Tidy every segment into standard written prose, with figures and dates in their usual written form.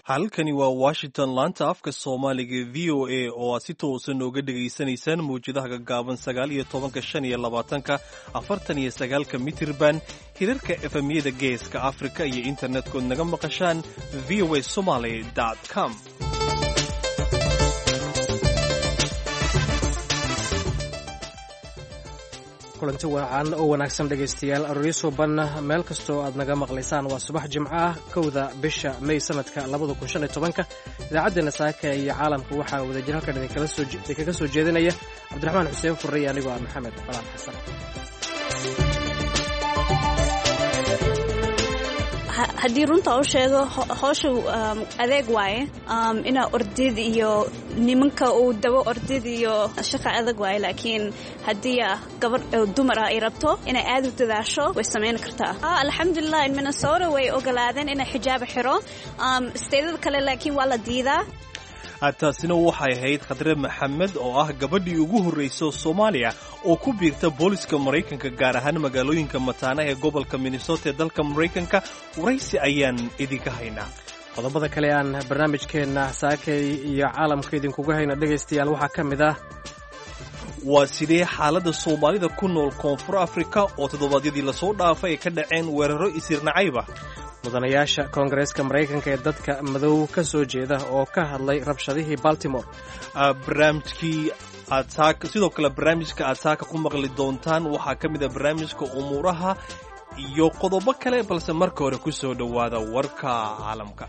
halkani waa Washington laanta afka Soomaaliga VOA oo aad si toosan uga dhageysanaysaan muujadaha gaagaaban 19:25 49 mitirban hirarka FM-yada Geeska Afrika iyo internet-kood naga maqashaan voasomali.com. kulanti wacan oo wanaagsan dhegaystayaal arooriso ban meel kastoo aad naga maqlaysaan waa subax jimco ah 1 bisha May sanadka 2015 idaacadeena saaka iyo caalamka waxaa wadajir halkan idinkaga soo jeedinaya Cabdiraxmaan Xuseen Furri anigoo ah Maxamed Balaan Xasan. haddii runta u sheego howsha adeeg waaye ina ordid iyo nimanka uu dawo ordid iyo shaqo adag waaye laakiin haddii gabar dumar ay rabto inay aad u dadaasho way samayn kartaa. alxamdulilah in Minnesota way ogolaadeen inay xijaab xiro steedada kale laakiin waa la diidaa. taasina waxay ahayd Khadre Maxamed oo ah gabadhii ugu horeysay Soomaaliya oo ku biirta booliska Mareykanka gaar ahaan magaalooyinka mataana ee gobolka Minnesota ee dalka Mareykanka. waraysi ayaan idinka haynaa. qodobada kale aan barnaamijkeena saakay iyo caalamka idinkugu hayna dhagaystayaal waxaa ka mid ah waa sidee xaaladda Soomaalida ku nool Koonfur Afrika oo toddobaadyadii la soo dhaafay ay ka dhaceen weeraro isirnacayba. mudanayaasha Koongareeska Mareykanka ee dadka madow ka soo jeeda oo ka hadlay rabshadihii Baltimore. sidoo kale barnaamijka aad saaka ku maqli doontaan waxaa ka mid ah barnaamijka umuuraha iyo qodobo kale balse marka hore ku soo dhowaada warka caalamka.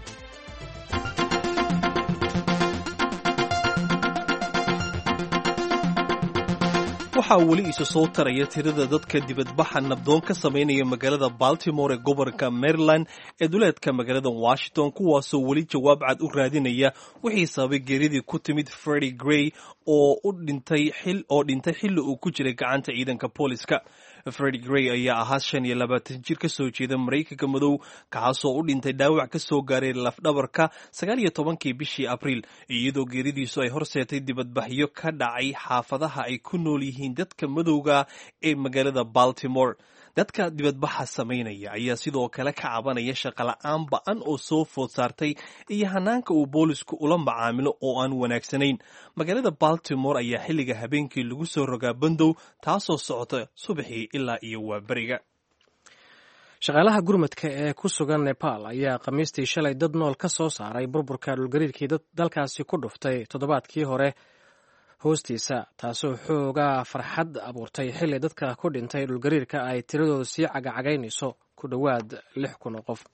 waxaa weli isu soo taraya tirada dadka dibadbaxa nabdoon ka samaynaya magaalada Baltimore ee gobolka Maryland ee duleedka magaalada Washington, kuwaasoo weli jawaab cad u raadinaya wixii sababay geeridii ku timid Freddie Gray oo dhintay xilli uu ku jiray gacanta ciidanka booliska. Freddie Gray ayaa ahaa 25 jir ka soo jeeda Mareykanka madow kaasoo u dhintay dhaawac ka soo gaaray lafdhabarka 19 bishii Abriil, iyadoo geeridiisu ay horseetay dibadbaxyo ka dhacay xaafadaha ay ku nool yihiin dadka madowga ee magaalada Baltimore. dadka dibadbaxa samaynaya ayaa sidoo kale ka cabanaya shaqo la'aan ba'an oo soo food saartay iyo hanaanka uu boolisku ula macaamilo oo aan wanaagsanayn. magaalada Baltimore ayaa xilliga habeenkii lagu soo rogaa bandow taasoo socota subaxii ilaa iyo waabariga. shaqaalaha gurmadka ee ku sugan Nepal ayaa Khamiistii shalay dad nool ka soo saaray burburka dhulgariirkii dalkaasi ku dhuftay toddobaadkii hore hoostiisa, taasoo xoogaa farxad abuurtay xilli dadka ku dhintay dhulgariirka ay tiradooda sii cagacagaynayso ku dhowaad 6,000 oo qof.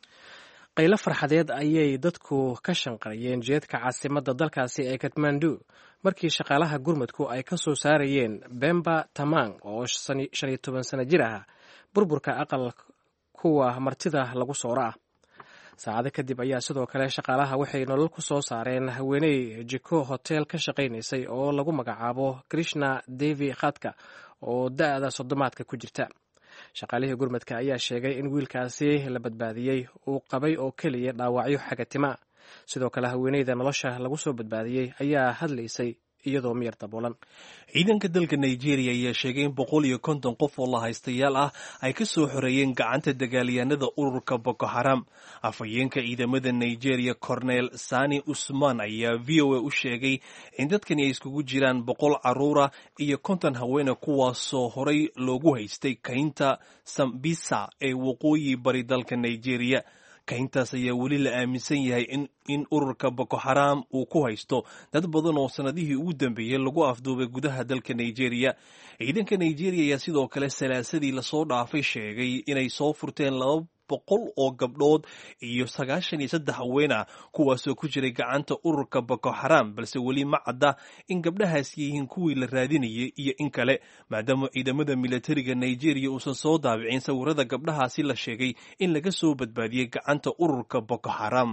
qaylo farxadeed ayay dadku ka shanqariyeen jeedka caasimadda dalkaasi ee Kathmandu markii shaqaalaha gurmadku ay ka soo saarayeen Bemba Tamang oo 15 sano jir ah burburka aqal kuwa martida lagu soora ah. saacado kadib ayaa sidoo kale shaqaalaha waxay nolol ku soo saareen haweeney jiko hotel ka shaqaynaysay oo lagu magacaabo Krishna Devi Khatka oo da'da 30 ku jirta. shaqaalihii gurmadka ayaa sheegay in wiilkaasi la badbaadiyey uu qabay oo keliya dhaawacyo xagatima. sidoo kale haweeneyda nolosha lagu soo badbaadiyey ayaa hadlaysay iyadoo miyir daboolan. ciidanka dalka Nigeria ayaa sheegay in 150 qof oo la haystayaal ah ay ka soo xoreeyeen gacanta dagaalyahanada ururka Boko Haram. afhayeenka ciidamada Nigeria Colonel Sani Usman ayaa VOA u sheegay in dadkani ay iskugu jiraan 100 caruura iyo 50 haween kuwaasoo horay loogu haystay kaynta Sambisa ee waqooyi bari dalka Nigeria. kayntaas ayaa weli la aaminsan yahay in ururka Boko Haram uu ku haysto dad badan oo sanadihii ugu dambeeyay lagu afduubay gudaha dalka Nigeria. ciidanka Nigeria ayaa sidoo kale salaasadii la soo dhaafay sheegay inay soo furteen 200 oo gabdhood iyo 93 haween ah kuwaasoo ku jiray gacanta ururka Boko Haram, balse weli ma cadda in gabdhahaas yihiin kuwii la raadinayay iyo in kale, maadaama ciidamada militariga Nigeria uusan soo daabicin sawirada gabdhahaasi la sheegay in laga soo badbaadiyey gacanta ururka Boko Haram.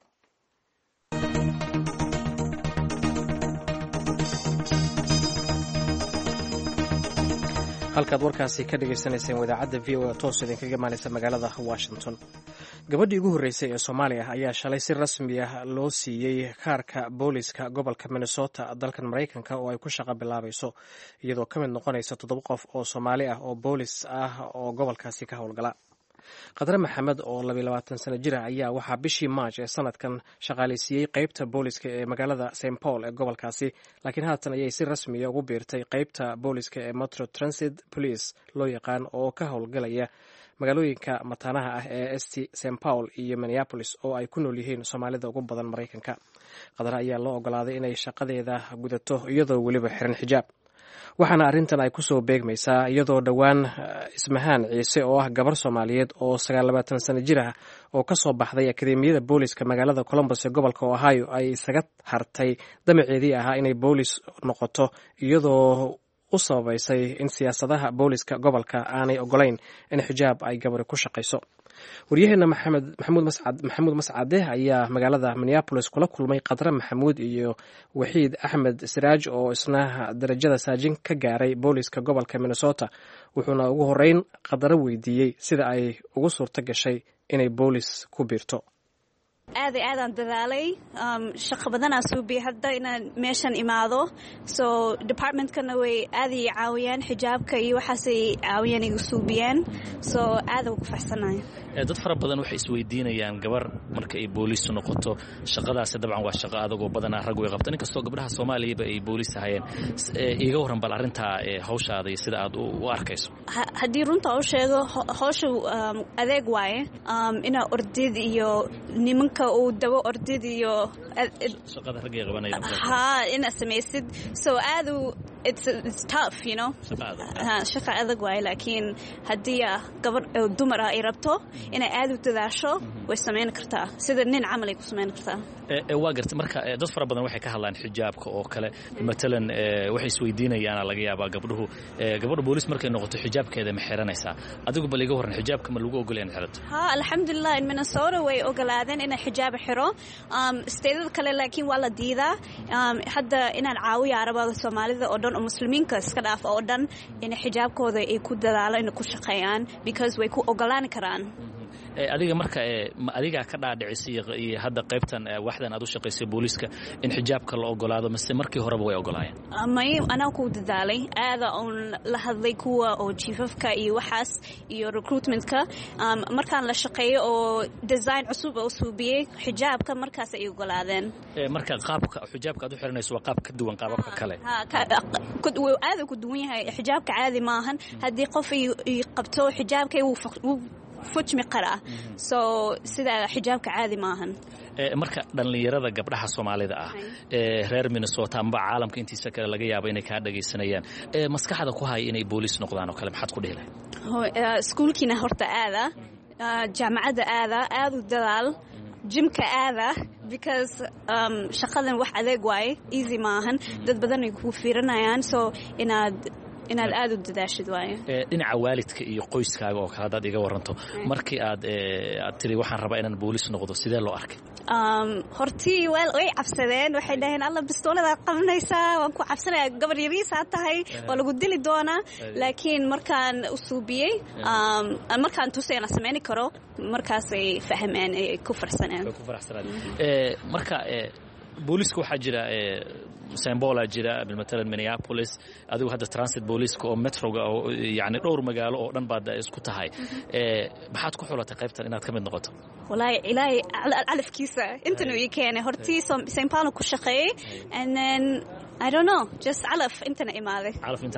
halkaad warkaasi ka dhagaysanayseen wadaacadda VOA toos idinkaga imaanaysa magaalada Washington. gabadhii ugu horreysay ee Soomaaliya ayaa shalay si rasmi ah loo siiyey kaarka booliska gobolka Minnesota dalkan Mareykanka oo ay ku shaqo bilaabayso, iyadoo ka mid noqonaysa 7 qof oo Soomaali ah oo boolis ah oo gobolkaasi ka howlgala. khadre maxamed oo 22 sano jir ah ayaa waxaa bishii March ee sanadkan shaqaaleysiiyey qaybta booliska ee magaalada St Paul ee gobolkaasi, laakiin haatan ayay si rasmi ah ugu biirtay qaybta booliska ee Metro Transit Police loo yaqaan oo ka howlgalaya magaalooyinka mataanaha ah ee St Paul iyo Minneapolis oo ay ku nool yihiin Soomaalida ugu badan Mareykanka. khadre ayaa loo ogolaaday inay shaqadeeda gudato iyadoo weliba xiran xijaab, waxaana arrintan ay kusoo beegmaysaa iyadoo dhowaan Ismahaan Ciise oo ah gabar Soomaaliyeed oo 29 sano jir ah oo ka soo baxday akademiyada booliska magaalada Columbus ee gobolka Ohio ay isaga hartay damaceedii ahaa inay boolis noqoto, iyadoo u sababaysay in siyaasadaha booliska gobolka aanay ogolayn in xijaab ay gabari ku shaqayso. waryaheena maxamuud mascade ayaa magaalada Minneapolis kula kulmay khadre maxamuud iyo waxiid axmed siraaj oo isna darajada saajin ka gaaray booliska gobolka Minnesota, wuxuuna ugu horeyn khadre weydiiyey sida ay ugu suurto gashay inay boolis ku biirto. aadaan dadaalay shaqo badanaa suubiya hadda inaan meeshan imaado, so departmentkana way aad i caawiyaan, xijaabka iyo waxaasay caawiyaan igu suubiyaan, so aad ugu faraxsanahay. dad fara badan waxay isweydiinayaan gabar marka ay booliis noqoto shaqadaasi dabcan waa shaqo adag oo badanaa rag way qabtaan, inkastoo gabdhaha Soomaaliyaba ay booliis ahayeen. iiga waran bal arrintaa hawshaada iyo sida aad u arkayso. haddii runta u sheego hawsha adeeg waaye, inaa ordid iyo nimanka uu dabo ordid iyo shaqada rag ay qabanayaan ina samaysid, so aad it's tough, you know. shaqa adag waaye, laakiin haddii gabar dumar ay rabto inay aad u dadaasho way samayn kartaa, sida nin camal ay ku samayn kartaa. waa gartay. marka dad fara badan waxay ka hadlaan xijaabka oo kale, matalan waxay isweydiinayaan laga yaabaa gabadha boolis markay noqoto xijaabkeeda ma xiranaysaa. adigu bal iga waran, xijaabka ma lagu ogolay inaad xirato? alxamdulilah in Minnesota way ogolaadeen inay xijaab xiro, stateada kale laakiin waa la diidaa. hadda inaan caawiya arabada Soomaalida oo dhan oo muslimiinka iska dhaaf oo dhan inay xijaabkooda ay ku dadaalo inay ku shaqeeyaan, because way ku ogolaan karaan. adiga marka adigaa ka dhaadhicisay iyo hadda qaybtan waxdan aad u shaqaysay booliska in xijaabka la ogolaado, mise markii horeba way ogolaayeen? may anaa ku dadaalay, aada oon la hadlay kuwa oo chiefafka iyo waxaas iyo recruitmentka, markaan la shaqeeyo oo design cusub oo suubiyey xijaabka, markaas ay ogolaadeen. marka qaabka xijaabka aad u xiranayso waa qaab ka duwan qaababka kale? aada ku duwan yahay, xijaabka caadi maahan. haddii qof ay qabto xijaabkay wuu fujmi qaraa, so sida xijaabka caadi maahan. marka dhallinyarada gabdhaha Soomaalida ah reer Minnesota amba caalamka intiisa kale laga yaabo inay ka dhageysanayaan, maskaxda ku hay inay boolis noqdaan oo kale maxaad ku dhihi lahayd? iskuulkiina horta jaamacadda aad u dadaal, jimka aada, because shaqadan wax adeeg waaye, easy maahan, dad badan ay ku fiirinayaan, so inaad aad u dadaashid waaye. dhinaca waalidka iyo qoyskaaga oo kale haddaad iga waranto, markii aad tiri waxaan rabaa inaan boolis noqdo, sidee loo arkay? hortii way cabsadeen, waxay dhaheen alla bistoolada qabanaysaa, waan ku cabsanaya, gabar yariisaa tahay, waa lagu dili doonaa. laakiin markaan u suubiyey, markaan tusay inaan samayn karo, markaasay fahmeen, ay ku farsaneen. marka booliska waxaa jira St Paul jira, matalan Minneapolis, adigu hadda transit booliska oo metroga oo yani dhowr magaalo oo dhan baad isku tahay. maxaad ku xulatay qaybtan inaad ka mid noqoto? wallahi ilaahay calafkiisa intan uu keenay, hortii St Paul ku shaqeeyay, and then I don't know, just calaf intan imaaday.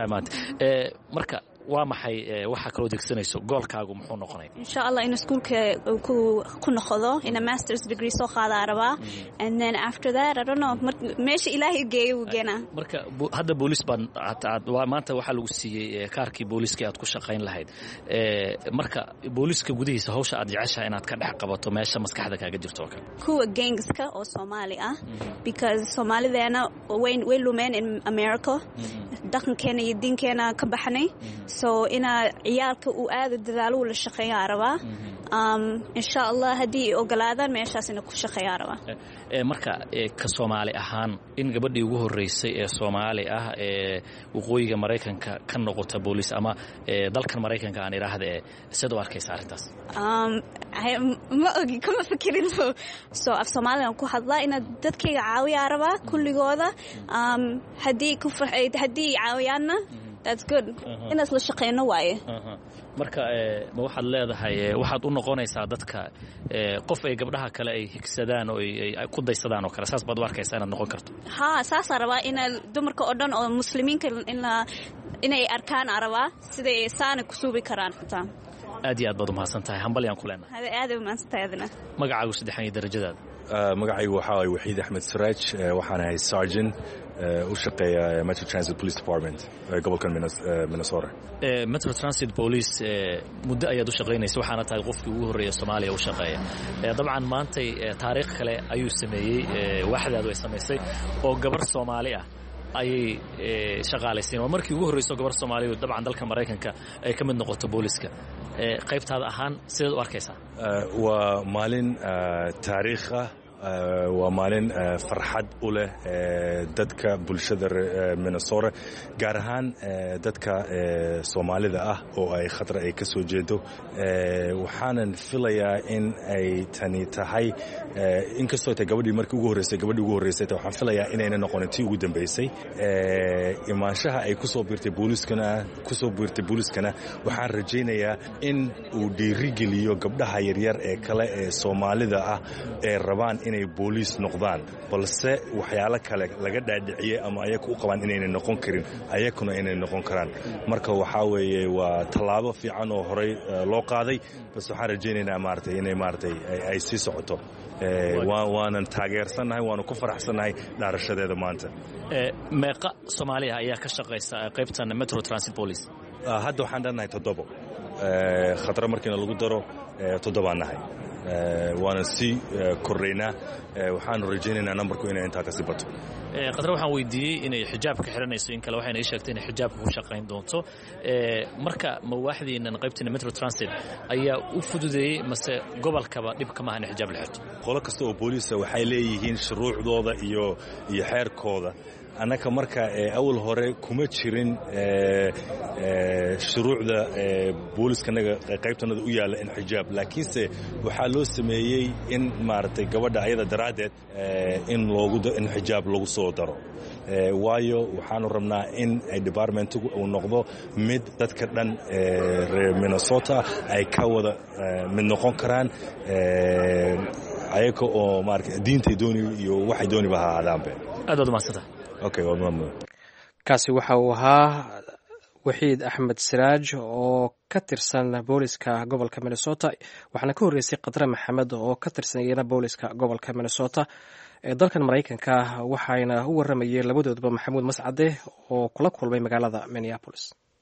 marka waa maxay waxa kala degsanayso goolkaagu muxuu noqonay? insha Allah in iskuulka ku noqdo in a master's degree soo qaadaa rabaa, and then after that I don't know, meesha ilaahay geeyo geena. marka hadda boolis baan maanta waxa lagu siiyay kaarkii booliska aad ku shaqayn lahayd. marka booliska gudihiisa hawsha aad jeceshahay inaad ka dhex qabato meesha maskaxda kaaga jirto oo kale? kuwa gangska oo Soomaali ah, because Soomaalideena way lumeen in America, dhaqankeena iyo diinkeena ka baxnay, so ina ciyaalka uu aad dadaalo la shaqeeyaa rabaa. insha Allah haddii ogolaadaan meeshaas inay ku shaqeeyaa rabaa. marka ka Soomaali ahaan in gabadhii ugu horeysay ee Soomaali ah ee waqooyiga Mareykanka ka noqota boolis ama dalkan Mareykanka aan iraahdo, sida u arkaysa arrintaas? ma ogi, kuma fikirin. so af Soomaaliyan ku hadlaa ina dadkayga caawiyaa rabaa kulligooda. haddii caawiyaanna that's good. inaas la shaqeyno waaye. marka ma waxaad leedahay waxaad u noqonaysaa dadka qof ay gabdhaha kale ay higsadaan oo ay ku daysadaan oo kale saas baad u arkaysaa inaad noqon karto haa saasaan rabaa in dumarka oo dhan oo muslimiinka inay arkaan arabaa siday saana ku suubi karaan xitaa aad iyo aad baad u mahadsan tahay hambalyaan ku leenahay aad u mahadsan tahay adina magacaagu saddexan iyo darajadaada magacaygu waxaa waay waxiid axmed siraaj waxaan ahay sergeant u shaqeeya Metro Transit Police Department gobolkan Minnesota Metro Transit Police muddo ayaad u shaqeynaysaa waxaana tahay qofkii ugu horeeyay Soomaaliya u shaqeeya dabcan maantay taariikh kale ayuu sameeyay waaxdaadu ay sameysay oo gabar Soomaali ah ayay shaqaalaysiin oo markii ugu horreysay gabar Soomaaliya oo dabcan dalka Mareykanka ay ka mid noqoto booliska qaybtaada ahaan sidaad u arkaysaa waa maalin taariikh ah waa maalin farxad u leh dadka bulshada Minnesota gaar ahaan dadka Soomaalida ah oo ay khadra ay ka soo jeedo waxaanan filayaa in ay tani tahay inkastoo ay gabadhii markii ugu horeysay waxaan filayaa inayna noqonin tii ugu dambeysay imaanshaha ay ku soo biirtay booliskana waxaan rajaynayaa in uu dhiirigeliyo gabdhaha yaryar ee kale ee Soomaalida ah ee rabaan inay booliis noqdaan balse waxyaalo kale laga dhaadhiciyay ama ayagu u qabaan inayna noqon karin ayaguna inay noqon karaan marka waxaa weeye waa tallaabo fiican oo horey loo qaaday bas waxaan rajaynaynaa maaragtay inay maaragtay ay sii socoto waanan taageersannahay waanu ku faraxsannahay dhaarashadeeda maanta meeqa Soomaaliya ayaa ka shaqeysa qaybtan Metro Transit Police hadda waxaan dhannahay 7 khadra markiina lagu daro 7 aan nahay waana sii koreynaa waxaanu rajaynaynaa numberku inay intaa ka sii bato qadar waxaan weydiiyey inay xijaabka xiranayso in kale waxayna ii sheegtay inay xijaabka ku shaqayn doonto marka mawaaxdiinan qaybtina Metro Transit ayaa u fududeeyey mase gobolkaba dhib kama aha in xijaab la xirto qolo kasta oo booliisa waxay leeyihiin shuruucdooda iyo xeerkooda annaka marka awal hore kuma jirin shuruucda booliskanaga qaybtanada u yaala in xijaab laakiinse waxaa loo sameeyey in maaragtay gabadha ayada daraaddeed in xijaab lagu soo daro waayo waxaanu rabnaa in departmentigu uu noqdo mid dadka dhan reer Minnesota ay ka wada mid noqon karaan ayaga oo maaragtay diintay dooni iyo waxay dooniba ha aadaanbe aad u mahadsantahay kaasi waxa uu ahaa waxiid axmed siraaj oo ka tirsan booliska gobolka Minnesota waxaana ka horreysay qadra maxamed oo ka tirsan iyana booliska gobolka Minnesota ee dalkan Mareykanka waxayna u waramayeen labadoodba Maxamuud Mascade oo kula kulmay magaalada Minneapolis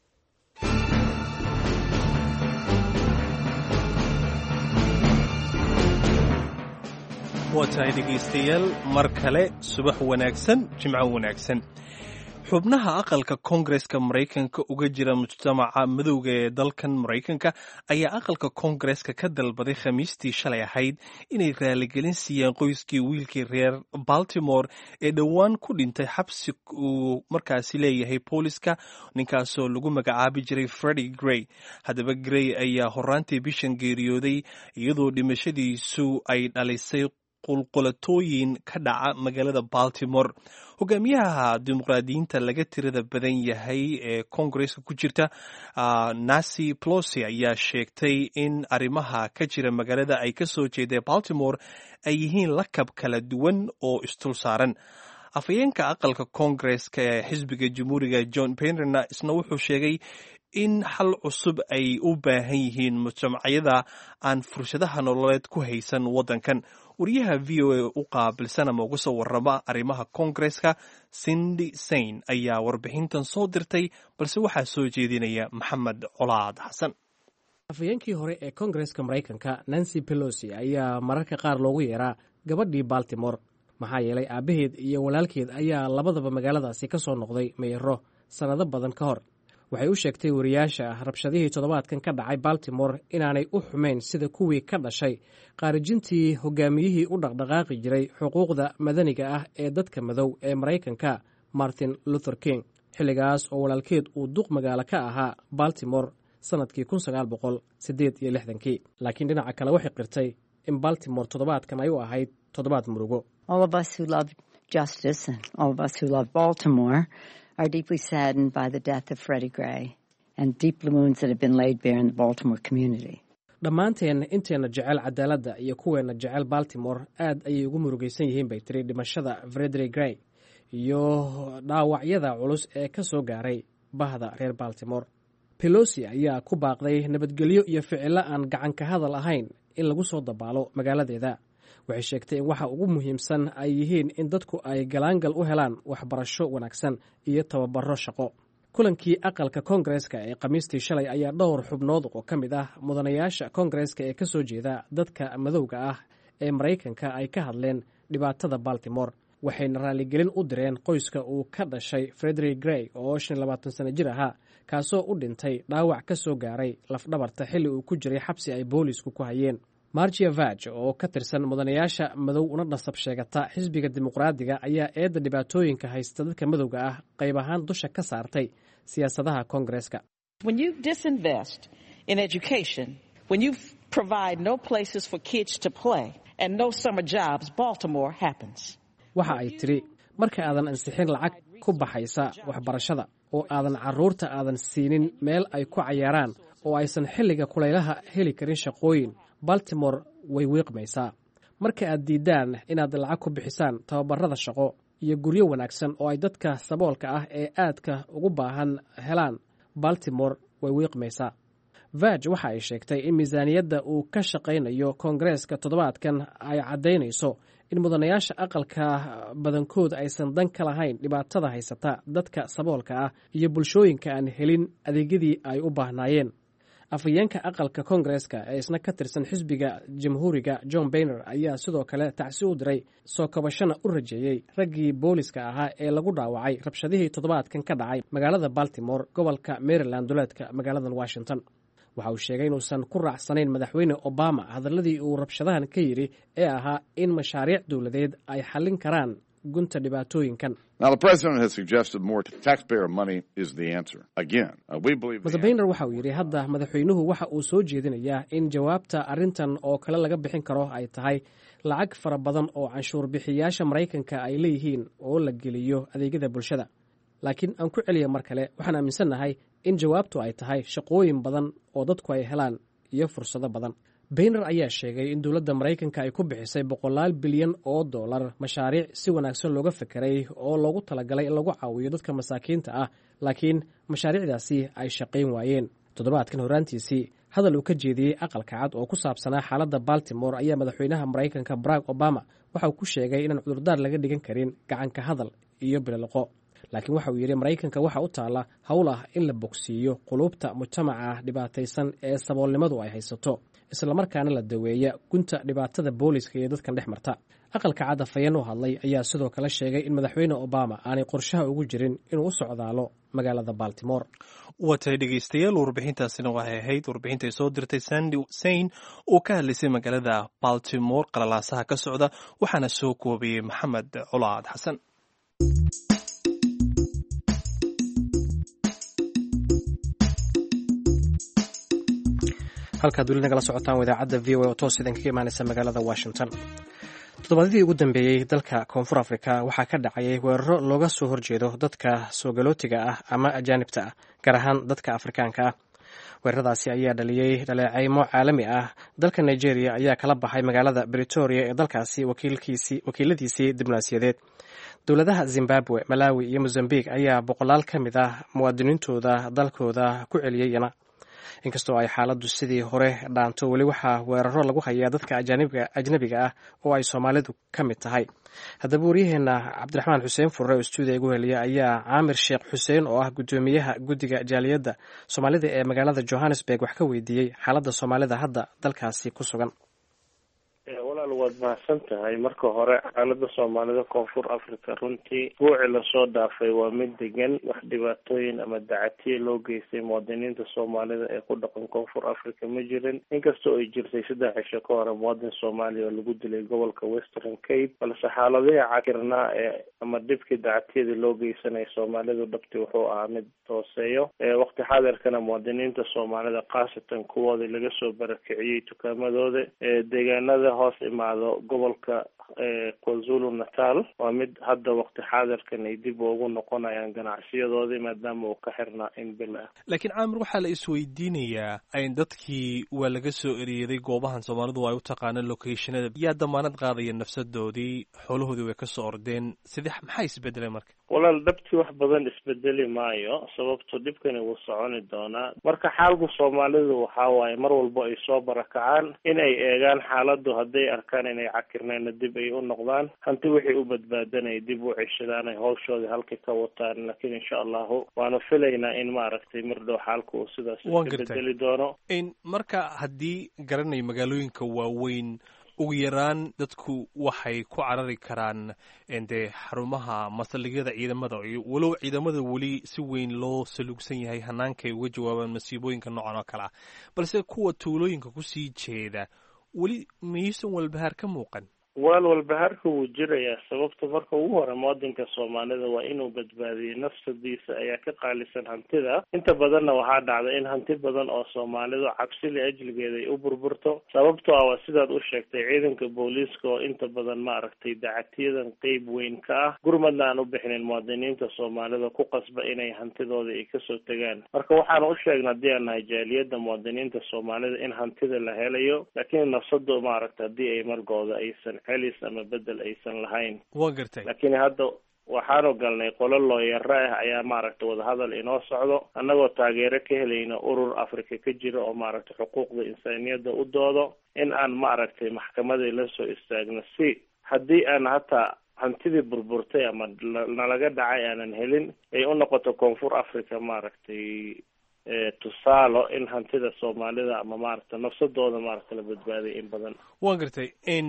waa tahay dhegaystayaal mar kale subax wanaagsan jimco wanaagsan xubnaha aqalka koongareska maraykanka uga jira mujtamaca madowga ee dalkan maraykanka ayaa aqalka koongareska ka dalbaday khamiistii shalay ahayd inay raaligelin siiyaan qoyskii wiilkii reer baltimore ee dhowaan ku dhintay xabsi uu markaasi leeyahay booliska ninkaasoo lagu magacaabi jiray Freddie Gray haddaba Gray ayaa horaantii bishan geeriyooday iyadoo dhimashadiisu ay dhalisay qulqulatooyin ka dhaca magaalada Baltimore hogaamiyaha dimuqraadiyiinta laga tirada badan yahay ee koongareska ku jirta Nancy Pelosi ayaa sheegtay in arrimaha ka jira magaalada ay ka soo jeeday Baltimore ay yihiin lakab kala duwan oo istul saaran afhayeenka aqalka koongareska ee xisbiga jamhuuriga John Penrena isna wuxuu sheegay in xal cusub ay u baahan yihiin mujtamacyada aan fursadaha nololeed ku haysan waddankan wariyaha VOA u qaabilsan ama uga soo warrama arrimaha koongareska Cindy Sain ayaa warbixintan soo dirtay balse waxaa soo jeedinaya Maxamed Colaad Xasan afhayeenkii hore ee koongareska Mareykanka Nancy Pelosi ayaa mararka qaar loogu yeeraa gabadhii Baltimore maxaa yeelay aabaheed iyo walaalkeed ayaa labadaba magaaladaasi ka soo noqday meero sanado badan ka hor waxay u sheegtay wariyaasha rabshadihii toddobaadkan ka dhacay Baltimore inaanay u xumayn sida kuwii ka dhashay qaarijintii hogaamiyihii u dhaqdhaqaaqi jiray xuquuqda madaniga ah ee dadka madow ee Mareykanka Martin Luther King xilligaas oo walaalkeed uu duq magaalo ka ahaa Baltimore sanadkii 1968 laakiin dhinaca kale waxay qirtay in Baltimore toddobaadkan ay u ahayd toddobaad murugo All of us who love justice and all of us who love Baltimore are deeply saddened by the death of Freddie Gray. and deep wounds that have been laid bare in the Baltimore community. dhammaanteen inteena jecel cadaaladda iyo kuweena jecel baltimore aad ayay ugu murugaysan yihiin bay tiri dhimashada Freddie Gray iyo dhaawacyada culus ee ka soo gaaray bahda reer Baltimore. Pelosi ayaa ku baaqday nabadgelyo iyo ficilo aan gacan ka hadal ahayn in lagu soo dabaalo magaaladeeda. waxay sheegtay in waxa ugu muhiimsan ay yihiin in dadku ay galaangal u helaan waxbarasho wanaagsan iyo tababaro shaqo. kulankii aqalka Koongareeska ee Khamiistii shalay ayaa dhowr xubnood oo ka mid ah mudanayaasha Koongareeska ee ka soo jeeda dadka madowga ah ee Mareykanka ay ka hadleen dhibaatada Baltimore. waxayna raaligelin u direen qoyska uu ka dhashay Freddie Gray oo 25 sano jir ahaa kaasoo u dhintay dhaawac ka soo gaaray lafdhabarta xilli uu ku jiray xabsi ay boolisku ku hayeen. Marcia Vage oo ka tirsan mudanayaasha madow una nasab sheegata xisbiga dimuqraadiga ayaa eedda dhibaatooyinka haysta dadka madowga ah qayb ahaan dusha ka saartay siyaasadaha Koongareeska. When you disinvest in education, when you provide no places for kids to play and no summer jobs, Baltimore happens. waxa ay tiri marka aadan ansixin lacag ku baxaysa waxbarashada oo aadan carruurta aadan siinin meel ay ku cayaaraan oo aysan xilliga kulaylaha heli karin shaqooyin, Baltimore way wiiqmaysaa. marka aad diidaan inaad lacag ku bixisaan tababarada shaqo iyo guryo wanaagsan oo ay dadka saboolka ah ee aadka ugu baahan helaan, Baltimore way wiiqmaysaa. Vage waxa ay sheegtay in miisaaniyadda uu ka shaqaynayo Koongareeska toddobaadkan ay caddaynayso in mudanayaasha aqalka badankood aysan dan ka lahayn dhibaatada haysata dadka saboolka ah iyo bulshooyinka aan helin adeegyadii ay u baahnaayeen. afhayeenka aqalka Koongareeska ee isna ka tirsan xisbiga jamhuuriga John Boehner ayaa sidoo kale tacsi u diray soo kabashana u rajeeyay raggii booliska ahaa ee lagu dhaawacay rabshadihii toddobaadkan ka dhacay magaalada Baltimore, gobolka Maryland duleedka magaalada Washington. waxa uu sheegay inuusan ku raacsanayn madaxweyne Obama hadalladii uu rabshadahan ka yiri ee ahaa in mashaariic dawladeed ay xallin karaan gunta dhibaatooyinkan. Now the president has suggested more taxpayer money is the answer. Again, we believe Mr. Boehner waxa uu yiri hadda madaxweynuhu waxa uu soo jeedinayaa in jawaabta arrintan oo kale laga bixin karo ay tahay lacag fara badan oo canshuur bixiyaasha Mareykanka ay leeyihiin oo la geliyo adeegyada bulshada. laakiin aan ku celiyo mar kale waxaan aaminsanahay in jawaabtu ay tahay shaqooyin badan oo dadku ay helaan iyo fursado badan. Boehner ayaa sheegay in dowladda Mareykanka ay ku bixisay $100 bilyan mashaariic si wanaagsan looga fekeray oo loogu talagalay in lagu caawiyo dadka masaakiinta ah, laakiin mashaariicdaasi ay shaqayn waayeen. toddobaadkan horaantiisii hadal uu ka jeediyey aqalka cad oo ku saabsanaa xaaladda Baltimore ayaa madaxweynaha Mareykanka Barack Obama waxa uu ku sheegay inaan cudurdaar laga dhigan karin gacanka hadal iyo bilaqo. laakiin waxa uu yiri Mareykanka waxa u taala hawl ah in la bogsiiyo qulubta mujtamaca dhibaataysan ee saboolnimadu ay haysato, isla markaana la daweeyo gunta dhibaatada booliska iyo dadkan dhex marta. aqalka cad afhayeen oo hadlay ayaa sidoo kale sheegay in madaxweyne Obama aanay qorshaha ugu jirin inuu u socdaalo magaalada Baltimore. watay dhegeystayaal warbixintaasina waxay ahayd warbixinta ay soo dirtay Sandy Sain oo ka hadlaysay magaalada Baltimore qalalaasaha ka socda, waxaana soo koobiyey Maxamed Colaad Xasan. halkaad weli nagala socotaan idaacadda VOA oo toos idinkaga imaanaysa magaalada Washington. toddobaadyadii ugu dambeeyey dalka Koonfur Afrika waxaa ka dhacayay weeraro looga soo horjeedo dadka soogalootiga ah ama ajaanibta ah, gaar ahaan dadka Afrikaanka ah. weeraradaasi ayaa dhaliyey dhaleecaymo caalami ah. dalka Nigeria ayaa kala baxay magaalada Pretoria ee dalkaasi wakiiladiisii diblomaasiyadeed. dowladaha Zimbabwe, Malawi iyo Mozambique ayaa boqolaal ka mid ah muwaadiniintooda dalkooda ku celiyeyna. inkastoo ay xaaladdu sidii hore dhaanto, weli waxaa weeraro lagu hayaa dadka ajnabiga ah oo ay Soomaalidu ka mid tahay. haddaba waryaheena Cabdiraxmaan Xuseen Furre oo stuudiga igu heliya ayaa Caamir Sheekh Xuseen oo ah gudoomiyaha guddiga jaaliyadda Soomaalida ee magaalada Johannesburg wax ka weydiiyey xaaladda Soomaalida hadda dalkaasi ku sugan. walaal waad mahadsan tahay. marka hore xaalada Soomaalida Koonfur Afrika runtii ruuci lasoo dhaafay waa mid degan, wax dhibaatooyin ama dacatiye loo geystay muwaadiniinta Soomaalida ee ku dhaqan Koonfur Afrika ma jirin, inkastoo ay jirtay 3 cisho ka hor muwaadin Soomaali oo lagu dilay gobolka Western Cape. balse xaaladaha cakirnaa ama dhibkii dacatiyada loo geysanay Soomaalidu dhabti wuxuu ahaa mid hooseeyo. waqti xaadirkana muwaadiniinta Soomaalida khaasatan kuwoodii laga soo barakiciyey tukaamadooda deegaanada hoos timaado gobolka KwaZulu Natal waa mid hadda waqti xaadirkan ay dib ugu noqonayaan ganacsiyadoodii maadaama uu ka xirnaa in bil ah. laakiin caamir waxaa la isweydiinayaa dadkii waa laga soo ereeday goobahan soomaalidu ay u taqaanaan locationada yaa damaanad qaadaya nafsadoodii xoolahoodii way ka soo ordeen maxaa isbedelay marka? walaal dhabtii wax badan isbedeli maayo sababto dhibkani wuu soconi doonaa. marka xaalku soomaalidu waxaa waaye mar walba ay soo barakacaan inay eegaan xaaladu hadday arkaan inay cakirnayna dib ay u noqdaan, hanti wixii u badbaadanay dib u ceshadaan ay hawshoodii halka ka wataan. laakiin insha allahu waanu filaynaa in maaragtay mar dhow xaalku uu sidaas isbedeli doono. marka haddii garanay magaalooyinka waaweyn ugu yaraan dadku waxay ku carari karaan dee xarumaha masaldhigyada ciidamada, walow ciidamada weli si weyn loo saluugsan yahay hanaanka ay uga jawaabaan masiibooyinka noocan oo kale ah, balse kuwa tuulooyinka kusii jeeda weli miyuusan walbahaar ka muuqan? walbahaarka wuu jirayaa sababta marka ugu hore muwadinka soomaalida waa inuu badbaadiyo nafsadiisa ayaa ka qaalisan hantida. inta badanna waxaa dhacda in hanti badan oo soomaalidu cabsi la ajligeeda ay u burburto sababtoo ah waa sidaad u sheegtay ciidanka booliiska oo inta badan maaragtay dacatiyadan qeyb weyn ka ah gurmadna aan u bixinin muwaadiniinta soomaalida ku qasba inay hantidooda ay kasoo tegaan. marka waxaan u sheegnay haddii aan nahay jaaliyadda muwaadiniinta soomaalida in hantida la helayo laakiin nafsadu maaragtay haddii ay markooda aysan celis ama bedel aysan lahayn. waa gartay. laakiin hadda waxaanu galnay qolo looyaro ah ayaa maaragtay wadahadal inoo socdo annagoo taageero ka helayna urur Afrika ka jira oo maaragtay xuquuqda insaaniyadda u doodo in aan maaragtay maxkamadii la soo istaagno si haddii aan hataa hantidii burburtay ama nalaga dhacay aanan helin ay u noqoto koonfur Africa maaragtay tusaalo in hantida soomaalida ama maaragtay nafsadooda maaragtay la badbaaday in badan. waa gartay.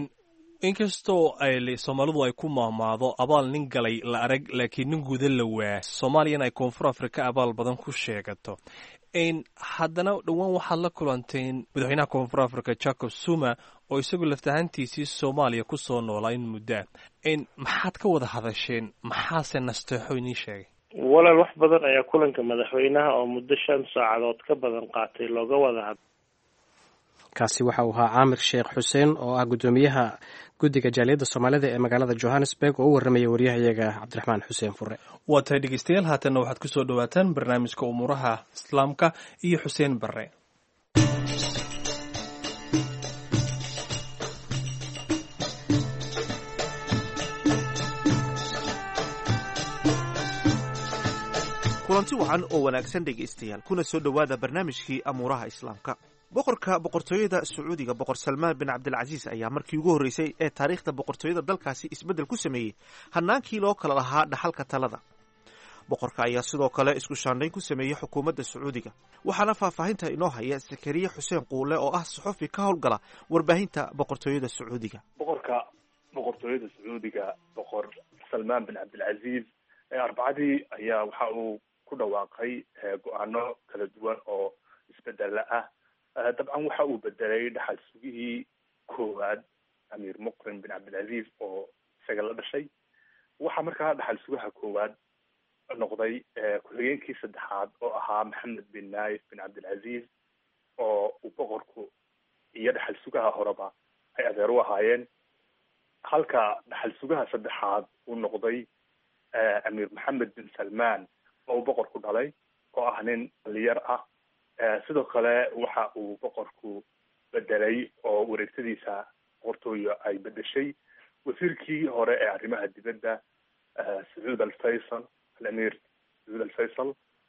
inkastoo soomaalidu ay ku maahmaado abaal nin galay la arag laakiin nin guda la waa, soomaaliyana ay koonfur afrika abaal badan ku sheegato. haddana dhowaan waxaad la kulanteen madaxweynaha koonfur afrika Jacob Zuma oo isagu laftahantiisii soomaaliya kusoo noolaa in muddo maxaad ka wada hadasheen? maxaase nasteexo inii sheegay? walaal wax badan ayaa kulanka madaxweynaha oo muddo 5 saacadood ka badan qaatay looga wada hadlay. kaasi waxa uu ahaa caamir sheekh xuseen oo ah guddoomiyaha guddiga jaaliyadda soomaalida ee magaalada Johannesburg oo u warramaya waryahayaga cabdiraxmaan xuseen fure. waa tahay dhegeystayaal, haatanna waxaad ku soo dhawaataan barnaamijka umuuraha islaamka iyo xuseen barre. kulanti wacan oo wanaagsan dhegaystayaal, kuna soo dhowaada barnaamijkii amuuraha islaamka. boqorka boqortooyada sacuudiga boqor salmaan bin cabdilcasiis ayaa markii ugu horreysay ee taariikhda boqortooyada dalkaasi isbeddel ku sameeyey hannaankii loo kala lahaa dhaxalka talada. boqorka ayaa sidoo kale isku shaandhayn ku sameeyey xukuumadda sacuudiga, waxaana faahfaahinta inoo haya sakariye xuseen quule oo ah saxufi ka howlgala warbaahinta boqortooyada sacuudiga. boqorka boqortooyada sacuudiga boqor salmaan bin cabdilcasiis arbacadii ayaa waxa uu ku dhawaaqay go-aano kala duwan oo isbedela ah. dabcan waxa uu bedelay dhaxal sugihii koowaad amiir muqrin bin cabdilcasiis oo isaga la dhashay. waxaa markaa dhaxal sugaha koowaad noqday ku-xigeenkii saddexaad oo ahaa maxamed bin naayif bin cabdilcasiis oo uu boqorku iyo dhaxal sugaha horeba ay adeer u ahaayeen, halka dhaxal sugaha saddexaad uu noqday amiir maxamed bin salmaan oo uu boqorku dhalay oo ah nin dhalinyar ah. sidoo kale waxa uu boqorku bedelay oo wareegtadiisa boqortooyo ay bedeshay wasiirkii hore ee arrimaha dibadda sacuud alfaysal alamiir sacuud alfaysal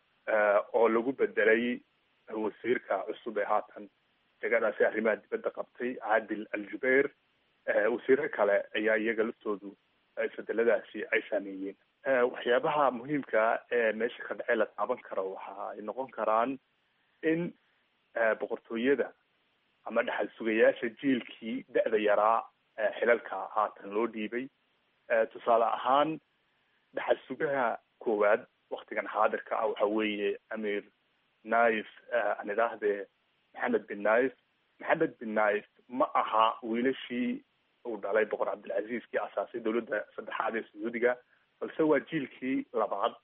oo lagu bedelay wasiirka cusub ee haatan jagadaasi arrimaha dibadda qabtay caadil aljubeir. wasiiro kale ayaa iyaga laftoodu isbedeladaasi ay saameeyeen. waxyaabaha muhiimka ee meesha ka dhacay la taaban karo waxa ay noqon karaan in boqortooyada ama dhaxal sugayaasha jiilkii da-da yaraa xilalka haatan loo dhiibay. tusaale ahaan dhaxal sugaha koowaad waktigan xaadirka ah waxa weeye amiir naayif aan idhaahdee maxamed bin naayif. maxamed bin naayif ma aha wiilashii uu dhalay boqor cabdilcasiis kii asaasay dowladda saddexaad ee sacuudiga, balse waa jiilkii labaad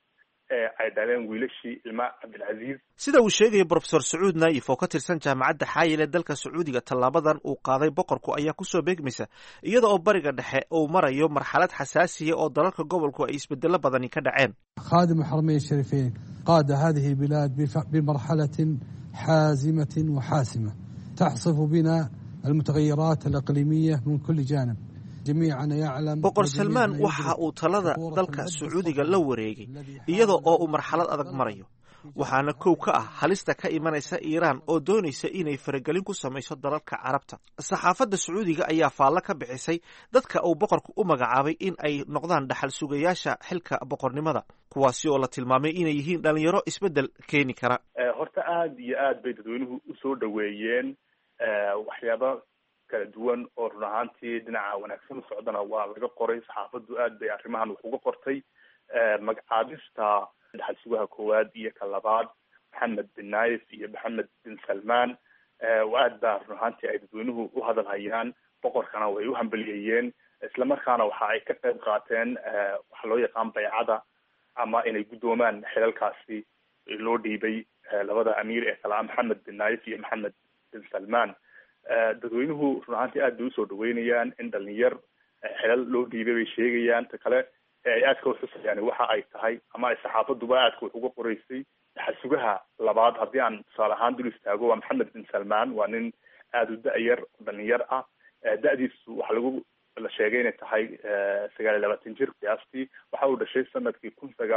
ay dhaleen wiilashii ilma cabdilcaziiz. sida uu sheegaya brofesor sacuud naayif oo ka tirsan jaamacadda xaayil ee dalka sacuudiga, tallaabadan uu qaaday boqorku ayaa kusoo beegmaysa iyada oo bariga dhexe uu marayo marxalad xasaasiya oo dalalka gobolku ay isbedelo badani ka dhaceen. خادم الحرمين الشريفين قاد هذه البلاد بمرحلة حازمة وحاسمة تحصف بنا المتغيرات الإقليمية من كل جانب. boqor salmaan waxa uu talada dalka sacuudiga la wareegay iyada oo uu marxalad adag marayo, waxaana kow ka ah halista ka imanaysa iiraan oo doonaysa inay faragelin ku samayso dalalka carabta. saxaafadda sacuudiga ayaa faallo ka bixisay dadka uu boqorku u magacaabay in ay noqdaan dhaxal sugayaasha xilka boqornimada, kuwaasi oo la tilmaamay inay yihiin dhalinyaro isbeddel keeni kara. horta aad iyo aad bay dadweynuhu usoo dhaweeyeen waxyaaba kala duwan oo run ahaantii dhinaca wanaagsan u socdana waa laga qoray. saxaafaddu aad bay arrimahan wax uga qortay. magacaabista dhaxal sugaha koowaad iyo ka labaad maxamed bin naayif iyo maxamed bin salmaan aad baa run ahaantii ay dadweynuhu u hadal hayaan. boqorkana way u hambeliyeyeen, islamarkaana waxa ay ka qayb qaateen waxa loo yaqaan baycada ama inay guddoomaan xilalkaasi loo dhiibay labada amiir ee kala maxamed bin naayif iyo maxamed bin salmaan. dadweynuhu run ahaantii aad bay usoo dhaweynayaan in dhalinyar xilal loo dhiibay bay sheegayaan. ta kale ay aadka uxusayaan waxa ay tahay ama ay saxaafaduba aadka wax uga qoreysay dhaxal sugaha labaad haddii aan tusaale ahaan dul istaago waa maxamed bin salmaan. waa nin aada u da-yar oo dhalinyar ah. da-diisu waxa la sheegay inay tahay 29 jir qiyaastii. waxa uu dhashay sanadkii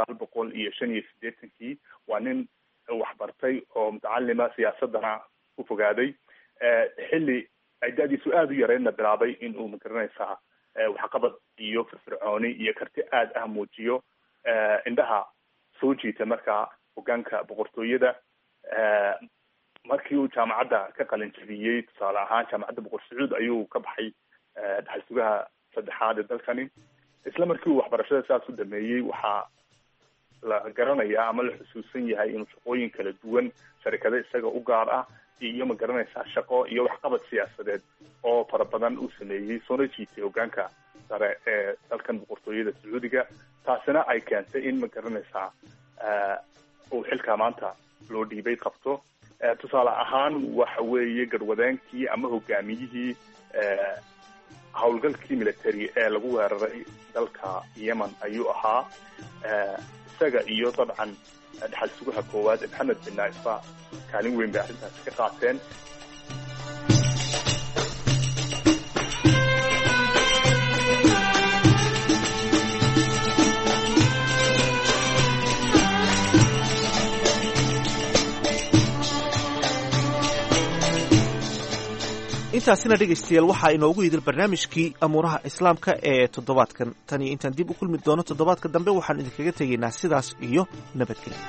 1985. waa nin waxbartay oo mutacalima siyaasadana ku fogaaday. xilli ay da-diisu aada u yareynna bilaabay in uu magaranaysaa waxqabad iyo firfircooni iyo karti aad ah muujiyo. indhaha soo jiita markaa hogaanka boqortooyada. markii uu jaamacadda ka qalin jabiyey tusaale ahaan jaamacadda boqor sacuud ayuu ka baxay dhaxal sugaha saddexaad ee dalkani. isla markii uu waxbarashada saas u dhameeyey waxaa la garanayaa ama la xusuusan yahay inuu shaqooyin kala duwan sharikado isaga u gaar ah iyo ma garanaysaa shaqo iyo waxqabad siyaasadeed oo fara badan uu sameeyey, soona jiitay hogaanka sare ee dalkan boqortooyada sacuudiga. taasina ay keentay in ma garanaysaa uu xilka maanta loo dhiibay qabto. tusaale ahaan waxa weeye garwadeenkii ama hogaamiyihii howlgalkii military ee lagu weeraray dalka yemen ayuu ahaa. isaga iyo dabcan dhaxal sugaha koowaad maxamed bin naayif kaalin weyn bay arrintaasi ka qaateen. intaasina dhegaystayaal waxaa inoogu idil barnaamijkii amuuraha islaamka ee toddobaadkan. tan iyo intaan dib u kulmi doono toddobaadka dambe waxaan idinkaga tegaynaa sidaas iyo nabadgelyo.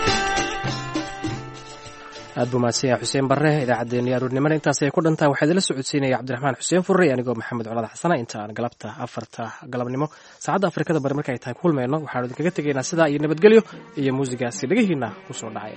aad buu mahadsanyahay xuseen barre. idaacaddeenii aruurnimana intaas ay ku dhantahay. waxaa idinla socodsiinaya cabdiraxmaan xuseen furre anigoo maxamed colada xasana. inta aan galabta 4 galabnimo saacadda afrikada bari marka ay tahay ku kulmayno waxaanu idinkaga tegaynaa sidaa iyo nabadgelyo iyo muusigaasi dhegihiina ku soo dhacaya.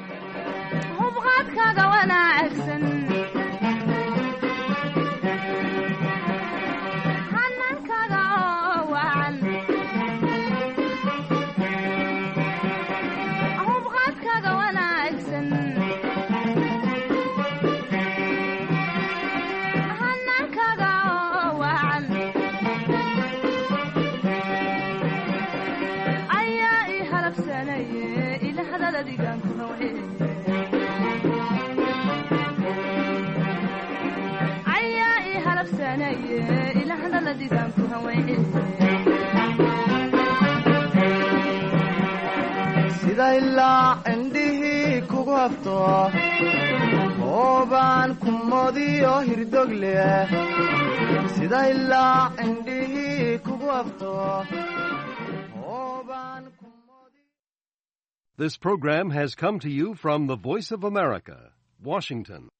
sida ilaa indhihii kugu hafto oobaan kumodiyo hirdogle. sida ilaa indhihii kugu hafto. This program has come to you from the Voice of America, Washington.